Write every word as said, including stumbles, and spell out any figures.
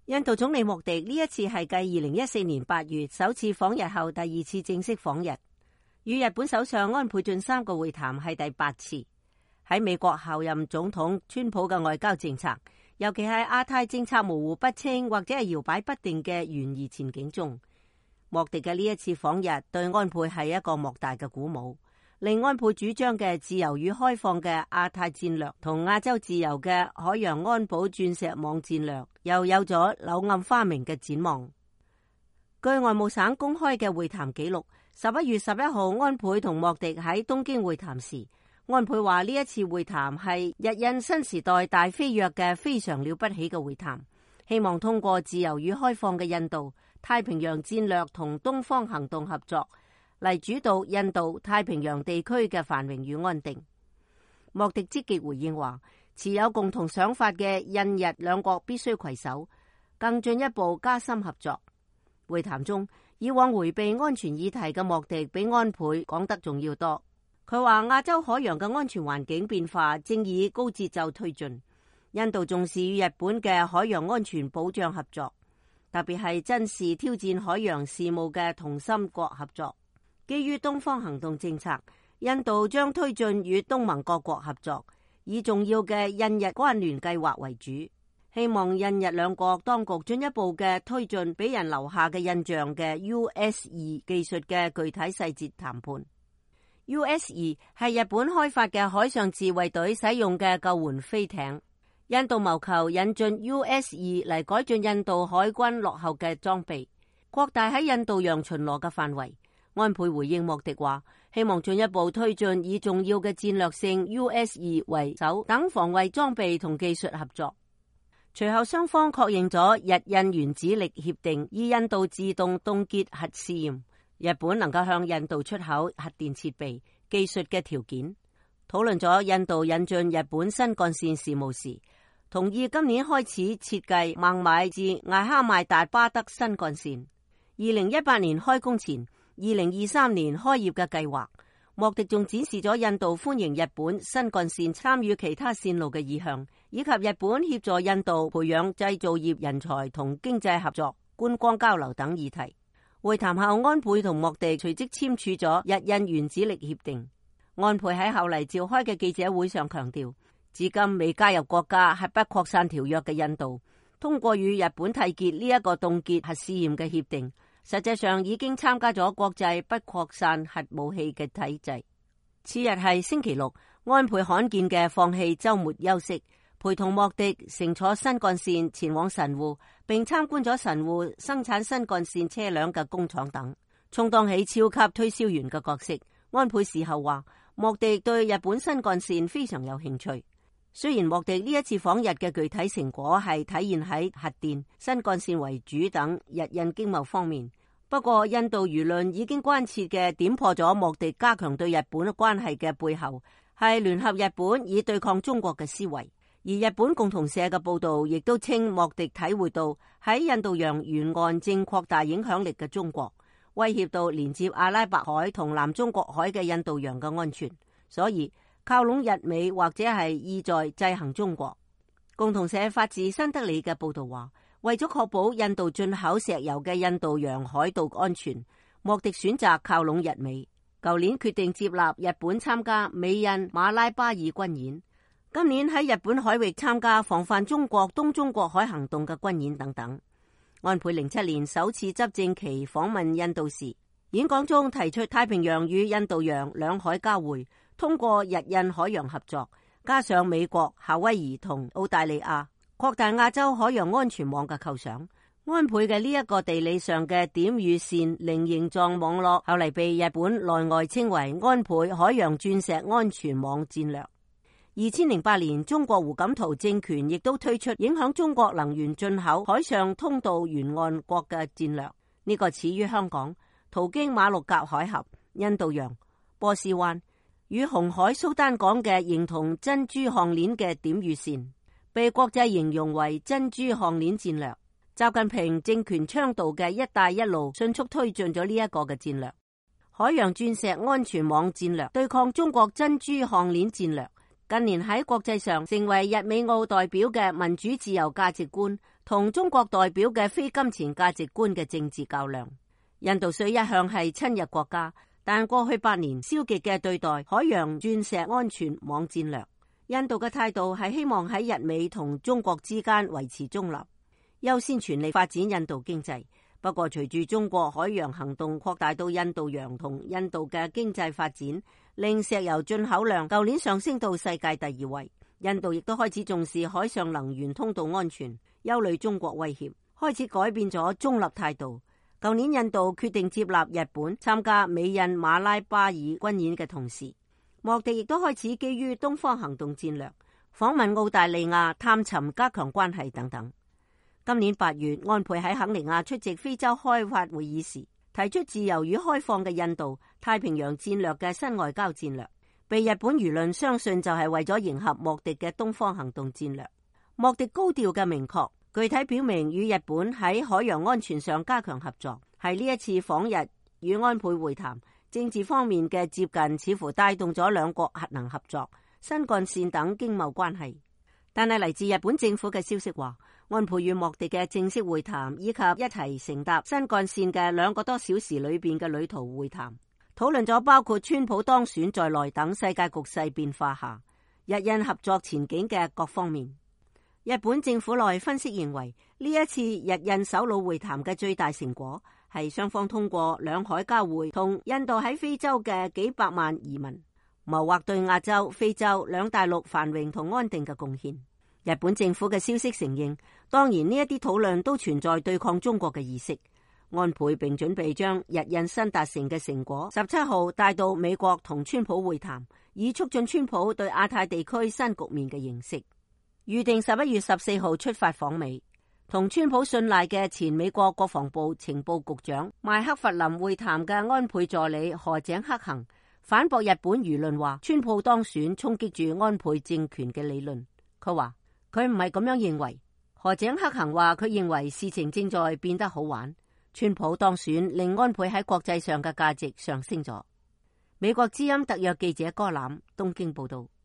印度總理莫迪呢一次係繼二零一四年八月首次訪日後第二次正式訪日，與日本首相安倍晉三個會談係第八次。喺美國候任總統川普嘅外交政策，尤其係亞太政策模糊不清或者係搖擺不定嘅懸疑前景中，莫迪嘅呢一次訪日對安倍係一個莫大嘅鼓舞，令安倍主張嘅自由與開放嘅亞太戰略同亞洲自由嘅海洋安保鑽石網戰略又有咗柳暗花明嘅展望。據外務省公開嘅會談記錄，十一月十一號安倍同莫迪喺東京會談時，安倍話呢一次會談係日印新時代大飛躍嘅非常了不起嘅會談，希望通過自由與開放嘅印度太平洋戰略同東方行動合作嚟主導印度太平洋地區嘅繁榮與安定。莫迪積極回應話，持有共同想法嘅印日兩國必須攜手，更進一步加深合作。會談中，以往回避安全議題嘅莫迪比安倍講得仲要多。佢話亞洲海洋嘅安全環境變化正以高節奏推進，印度重視與日本嘅海洋安全保障合作，特別係珍視挑戰海洋事務嘅同心國合作。基於東方行動政策，印度將推進與東盟各國合作，以重要嘅印日關聯計劃為主，希望印日兩國當局進一步嘅推進俾人留下嘅印象嘅 U S 二技術嘅具體細節談判。U S 二係日本開發嘅海上自衛隊使用嘅救援飛艇，印度謀求引進 U S 二嚟改進印度海軍落後嘅裝備，擴大喺印度洋巡邏嘅範圍。安倍回應莫迪話，希望進一步推進以重要嘅戰略性 U S 二為首等防衛裝備同技術合作。隨後雙方確認咗日印原子力協定，以印度自動凍結核試驗，日本能夠向印度出口核電設備技術嘅條件。討論咗印度引進日本新幹線事務時，同意今年開始設計孟買至艾哈邁達巴德新幹線，二零一八年開工前二零二三年開業嘅計劃。莫迪仲展示咗印度歡迎日本新幹線參與其他線路嘅意向，以及日本協助印度培養製造業人才同經濟合作、觀光交流等議題。會談後，安倍同莫迪隨即簽署咗日印原子力協定。安倍喺後嚟召開嘅記者會上強調，至今未加入國家核不擴散條約嘅印度，通過與日本締結呢一個凍結核試驗嘅協定，實際上已經參加咗國際不擴散核武器嘅體制。次日係星期六，安倍罕見嘅放棄週末休息，陪同莫迪乘坐新幹線前往神戶，並參觀咗神戶生產新幹線車輛嘅工廠等，充當起超級推銷員嘅角色。安倍事後話，莫迪對日本新幹線非常有興趣。雖然莫迪呢一次訪日嘅具體成果係體現喺核電、新幹線為主等日印經貿方面，不過印度輿論已經關切嘅點破咗莫迪加強對日本關係嘅背後係聯合日本以對抗中國嘅思維。而日本共同社嘅報道亦都稱莫迪體會到喺印度洋沿岸正擴大影響力嘅中國，威脅到連接阿拉伯海同南中國海嘅印度洋嘅安全，所以靠攏日美或者係意在制衡中國。共同社發自新德里嘅報道話，為咗確保印度進口石油嘅印度洋海盜安全，莫迪選擇靠攏日美。舊年決定接納日本參加美印馬拉巴爾軍演，今年喺日本海域參加防範中國東中國海行動嘅軍演等等。安倍零七年首次執政期訪問印度時，演講中提出太平洋與印度洋兩海交匯，通過日印海洋合作，加上美國、夏威夷同澳大利亞，擴大亞洲海洋安全網嘅構想。安倍嘅呢一個地理上嘅點與線菱形狀網絡，後嚟被日本內外稱為安倍海洋鑽石安全網戰略。二千零八年，中國胡錦濤政權亦都推出影響中國能源進口海上通道沿岸國嘅戰略。呢個始於香港，途經馬六甲海峽、印度洋、波斯灣與紅海蘇丹港嘅形同珍珠項鏈嘅點與線，被國際形容為珍珠項鏈戰略。習近平政權倡導嘅一帶一路迅速推進咗呢一個嘅戰略。海洋鑽石安全網戰略對抗中國珍珠項鏈戰略，近年喺國際上成為日美澳代表嘅民主自由價值觀同中國代表嘅非金錢價值觀嘅政治較量。印度雖一向係親日國家，但過去八年消極嘅對待海洋鑽石安全網戰略。印度嘅態度係希望喺日美同中國之間維持中立，優先全力發展印度經濟。不過隨住中國海洋行動擴大到印度洋同印度嘅經濟發展，令石油進口量舊年上升到世界第二位。印度亦都開始重視海上能源通道安全，憂慮中國威脅，開始改變咗中立態度。舊年印度決定接納日本參加美印馬拉巴爾軍演嘅同時，莫迪亦都開始基於東方行動戰略訪問澳大利亞，探尋加強關係等等。今年八月，安倍喺肯尼亞出席非洲開發會議時，提出自由與開放嘅印度太平洋戰略嘅新外交戰略，被日本輿論相信就係為咗迎合莫迪嘅東方行動戰略。莫迪高調嘅明確，具體表明與日本喺海洋安全上加強合作，係呢一次訪日與安倍會談政治方面嘅接近，似乎帶動咗兩國核能合作、新幹線等經貿關係。但係嚟自日本政府嘅消息話，安倍與莫迪嘅正式會談以及一齊乘搭新幹線嘅兩個多小時裏邊嘅旅途會談，討論咗包括川普當選在內等世界局勢變化下日印合作前景嘅各方面。日本政府內分析認為，呢一次日印首腦會談嘅最大成果係雙方通過兩海交匯同印度喺非洲嘅幾百萬移民，謀劃對亞洲、非洲兩大陸繁榮同安定嘅貢獻。日本政府嘅消息承認，當然呢一啲討論都存在對抗中國嘅意識。安倍並準備將日印新達成嘅成果十七號帶到美國同川普會談，以促進川普對亞太地區新局面嘅認識。預定十一月十四號出發訪美，同川普信賴嘅前美國國防部情報局長麥克弗林會談嘅安倍助理河井克行反駁日本輿論話川普當選衝擊住安倍政權嘅理論。佢話佢唔係咁樣認為。河井克行話佢認為事情正在變得好玩，川普當選令安倍喺國際上嘅價值上升咗。美國之音特約記者柯欖東京報道。